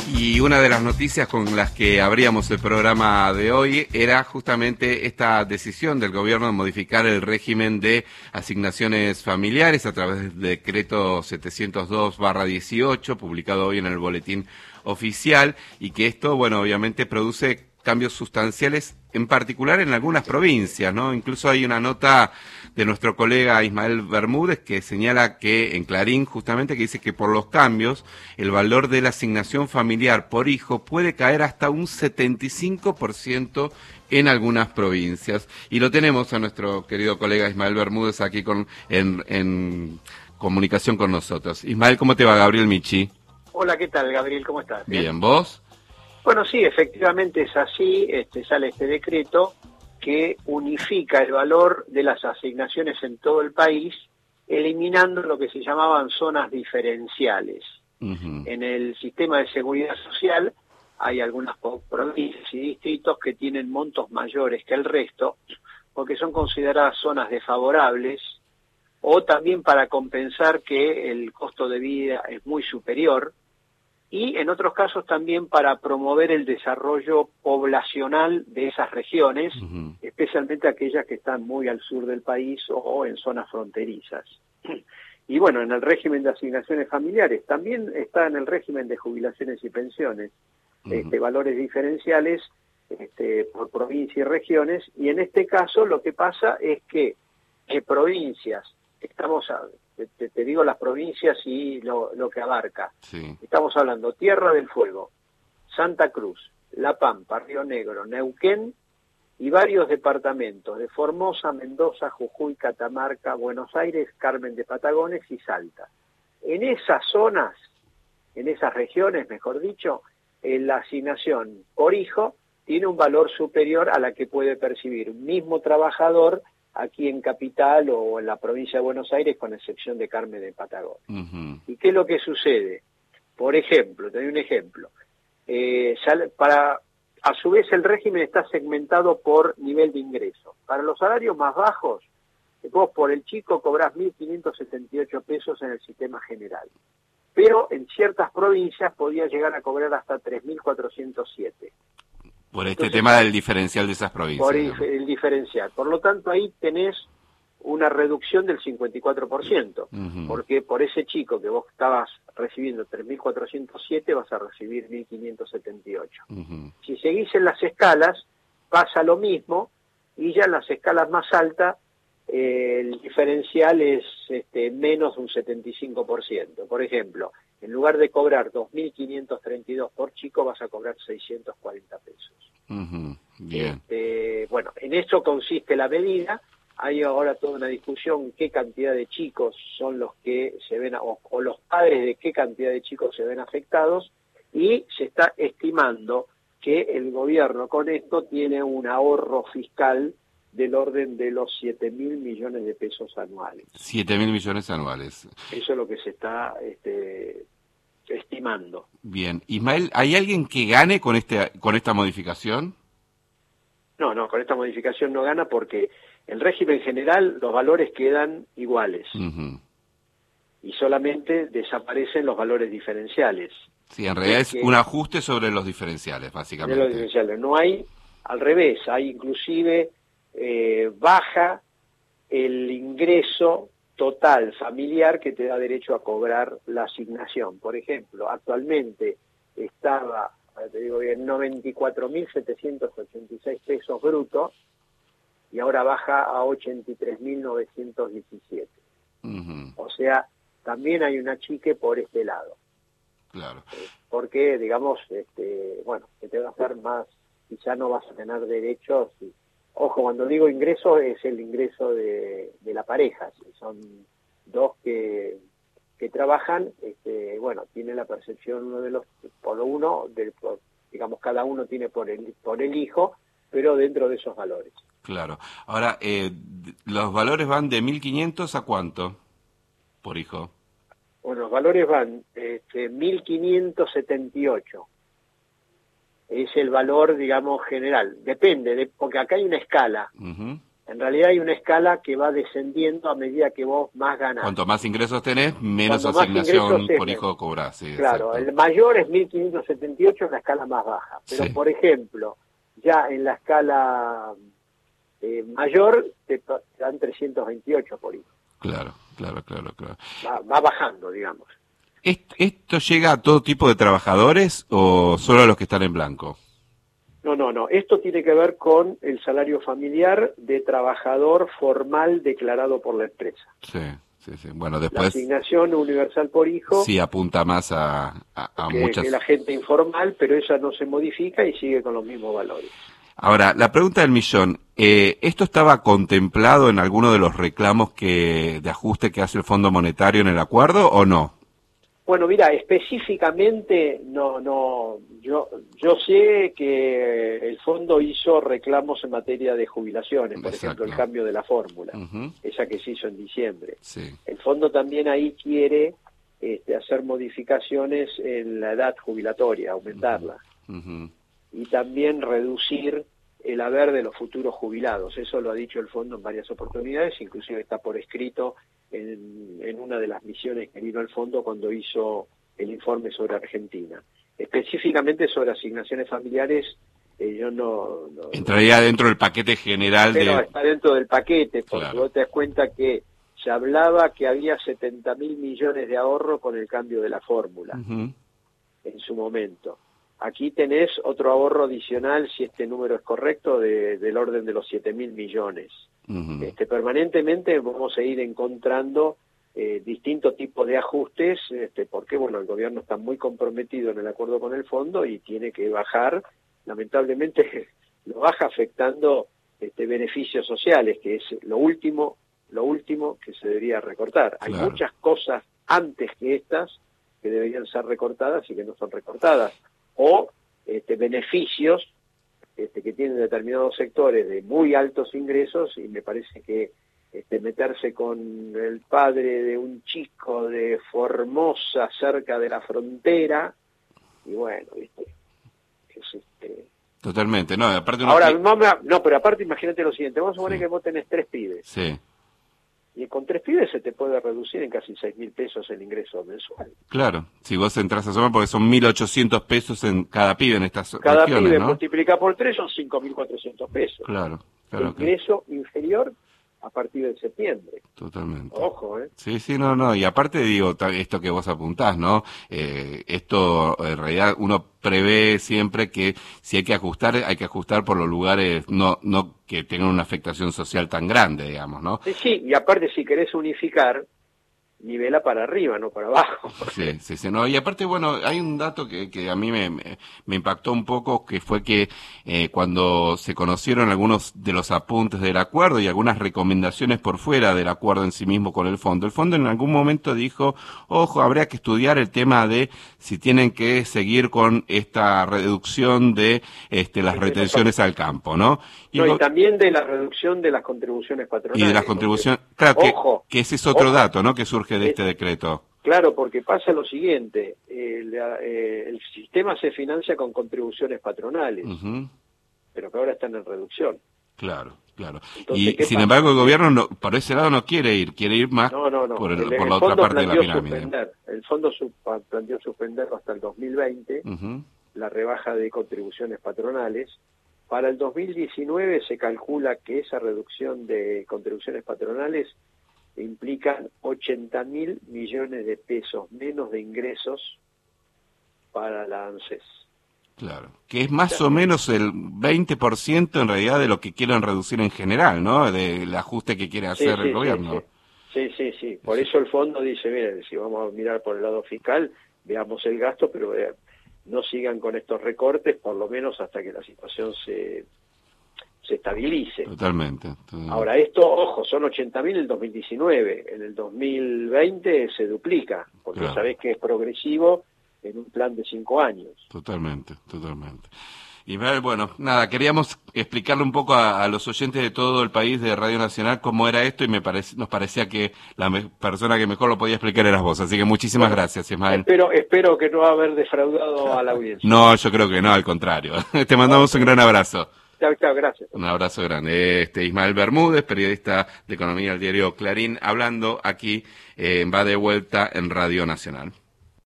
Y una de las noticias con las que abríamos el programa de hoy era justamente esta decisión del gobierno de modificar el régimen de asignaciones familiares a través del decreto 702/18, publicado hoy en el Boletín Oficial, y que esto, bueno, obviamente produce cambios sustanciales, en particular en algunas provincias, ¿no? Incluso hay una nota de nuestro colega Ismael Bermúdez que señala que, en Clarín justamente, que dice que por los cambios, el valor de la asignación familiar por hijo puede caer hasta un 75% en algunas provincias. Y lo tenemos a nuestro querido colega Ismael Bermúdez aquí en comunicación con nosotros. Ismael, ¿cómo te va? Gabriel Michi. Hola, ¿qué tal, Gabriel? ¿Cómo estás? Bien, ¿vos? Bueno, sí, efectivamente es así. Sale este decreto que unifica el valor de las asignaciones en todo el país, eliminando lo que se llamaban zonas diferenciales. En el sistema de seguridad social hay algunas provincias y distritos que tienen montos mayores que el resto, porque son consideradas zonas desfavorables, o también para compensar que el costo de vida es muy superior, y en otros casos también para promover el desarrollo poblacional de esas regiones, especialmente aquellas que están muy al sur del país o en zonas fronterizas. Y bueno, en el régimen de asignaciones familiares, también está en el régimen de jubilaciones y pensiones, valores diferenciales por provincia y regiones, y en este caso lo que pasa es que provincias, te digo las provincias y lo que abarca. Sí. Estamos hablando Tierra del Fuego, Santa Cruz, La Pampa, Río Negro, Neuquén y varios departamentos de Formosa, Mendoza, Jujuy, Catamarca, Buenos Aires, Carmen de Patagones y Salta. En esas zonas, en esas regiones, mejor dicho, la asignación por hijo tiene un valor superior a la que puede percibir un mismo trabajador aquí en Capital o en la provincia de Buenos Aires, con excepción de Carmen de Patagones. ¿Y qué es lo que sucede? Por ejemplo, te doy un ejemplo. A su vez, el régimen está segmentado por nivel de ingreso. Para los salarios más bajos, vos por el chico cobrás 1.578 pesos en el sistema general. Pero en ciertas provincias podía llegar a cobrar hasta 3.407. Por este tema del diferencial de esas provincias. Por el diferencial. Por lo tanto, ahí tenés una reducción del 54%, porque por ese chico que vos estabas recibiendo 3.407 vas a recibir 1.578. Si seguís en las escalas, pasa lo mismo, y ya en las escalas más altas, el diferencial es menos de un 75%. Por ejemplo, en lugar de cobrar 2.532 por chico, vas a cobrar 640 pesos. Bien. Bueno, en eso consiste la medida. Hay ahora toda una discusión qué cantidad de chicos son los que se ven, o los padres de qué cantidad de chicos se ven afectados, y se está estimando que el gobierno con esto tiene un ahorro fiscal del orden de los 7.000 millones de pesos anuales. 7.000 millones anuales. Eso es lo que se está estimando. Bien. Ismael, ¿hay alguien que gane con esta modificación? No, con esta modificación no gana, porque el régimen general los valores quedan iguales. Y solamente desaparecen los valores diferenciales. Sí, en realidad es un ajuste sobre los diferenciales, básicamente. Los diferenciales. No hay, al revés, hay inclusive baja el ingreso total familiar que te da derecho a cobrar la asignación. Por ejemplo, actualmente estaba, te digo bien, 94.786 pesos brutos, y ahora baja a 83.917. O sea, también hay un achique por este lado. Claro. Porque, digamos, que te va a hacer más, quizá no vas a tener derechos. Ojo, cuando digo ingreso, es el ingreso de la pareja. Si son dos que trabajan, tiene la percepción uno de los, digamos, cada uno tiene por el hijo, pero dentro de esos valores. Claro. Ahora, ¿los valores van de 1.500 a cuánto por hijo? Bueno, los valores van 1.578. Es el valor, digamos, general. Depende, porque acá hay una escala. En realidad hay una escala que va descendiendo a medida que vos más ganás. Cuanto más ingresos tenés, menos Cuanto más asignación ingresos por hijo cobrás. Sí, claro, exacto. el mayor es 1.578 en la escala más baja. Pero, Sí. por ejemplo, ya en la escala mayor te dan 328 por hijo. Claro. Va bajando, digamos. ¿Esto llega a todo tipo de trabajadores o solo a los que están en blanco? No. Esto tiene que ver con el salario familiar de trabajador formal declarado por la empresa. Sí. Bueno, La después asignación universal por hijo sí apunta más a muchas... que la gente informal, pero esa no se modifica y sigue con los mismos valores. Ahora, la pregunta del millón, ¿esto estaba contemplado en alguno de los reclamos de ajuste que hace el Fondo Monetario en el acuerdo o no? Bueno, mira, específicamente yo sé que el fondo hizo reclamos en materia de jubilaciones, por Exacto. ejemplo, el cambio de la fórmula, Uh-huh. esa que se hizo en diciembre. Sí. El fondo también ahí quiere hacer modificaciones en la edad jubilatoria, aumentarla, Uh-huh. y también reducir el haber de los futuros jubilados. Eso lo ha dicho el fondo en varias oportunidades, inclusive está por escrito en una de las misiones que vino al fondo cuando hizo el informe sobre Argentina. Específicamente sobre asignaciones familiares, yo no Entraría dentro del paquete general pero de... está dentro del paquete, porque Claro. vos te das cuenta que se hablaba que había 70.000 millones de ahorro con el cambio de la fórmula Uh-huh. en su momento. Aquí tenés otro ahorro adicional, si este número es correcto, del orden de los 7.000 millones. Uh-huh. Permanentemente vamos a ir encontrando distintos tipos de ajustes, porque bueno, el gobierno está muy comprometido en el acuerdo con el fondo y tiene que bajar, lamentablemente lo baja afectando beneficios sociales, que es lo último que se debería recortar. Claro. Hay muchas cosas antes que estas que deberían ser recortadas y que no son recortadas, o beneficios que tienen determinados sectores de muy altos ingresos, y me parece que meterse con el padre de un chico de Formosa cerca de la frontera, y bueno, ¿viste? Totalmente, no, aparte Ahora, pero aparte imagínate lo siguiente, vamos a suponer Sí. que vos tenés 3 pibes, Sí, y con 3 pibes se te puede reducir en casi 6.000 pesos el ingreso mensual. claro, si vos entras a sumar, porque son 1.800 pesos en cada pibe en estas Cada regiones, pibe ¿no? multiplica por 3 son 5.400 pesos. Claro. Ingreso inferior a partir de septiembre. Totalmente. Ojo, Sí, no, y aparte digo, esto que vos apuntás, ¿no? Esto, en realidad, uno prevé siempre que si hay que ajustar por los lugares, no que tengan una afectación social tan grande, digamos, ¿no? Sí, y aparte si querés unificar, nivela para arriba, no para abajo. Sí, no, y aparte, bueno, hay un dato que a mí me impactó un poco, que fue que cuando se conocieron algunos de los apuntes del acuerdo y algunas recomendaciones por fuera del acuerdo en sí mismo con el fondo en algún momento dijo, ojo, habría que estudiar el tema de si tienen que seguir con esta reducción de las retenciones al campo, ¿no? Y también de la reducción de las contribuciones patronales. Y de las contribuciones, claro, que ese es otro dato, ¿no?, que surge de este decreto. Claro, porque pasa lo siguiente, el sistema se financia con contribuciones patronales, Uh-huh. pero que ahora están en reducción. Claro. Entonces, Y sin embargo el gobierno por ese lado no quiere ir más No. por la otra parte de la pirámide. El fondo planteó suspenderlo hasta el 2020, Uh-huh. la rebaja de contribuciones patronales. Para el 2019 se calcula que esa reducción de contribuciones patronales implican 80.000 millones de pesos menos de ingresos para la ANSES. Claro, que es más o menos el 20% en realidad de lo que quieren reducir en general, ¿no? Del ajuste que quiere hacer el gobierno. Sí. Por eso el fondo dice, miren, si vamos a mirar por el lado fiscal, veamos el gasto, pero no sigan con estos recortes, por lo menos hasta que la situación se estabilice. Totalmente. Ahora, esto, ojo, son 80.000 en el 2019, en el 2020 se duplica, porque Claro. sabés que es progresivo en un plan de 5 años. Totalmente. Y bueno, nada, queríamos explicarle un poco a los oyentes de todo el país de Radio Nacional cómo era esto y nos parecía que la persona que mejor lo podía explicar eras vos, así que muchísimas gracias, Ismael. Espero que no haber defraudado a la audiencia. No, yo creo que no, al contrario. Te mandamos un gran abrazo. Chao, chao, gracias. Un abrazo grande. Ismael Bermúdez, periodista de economía del diario Clarín, hablando aquí Va de Vuelta en Radio Nacional.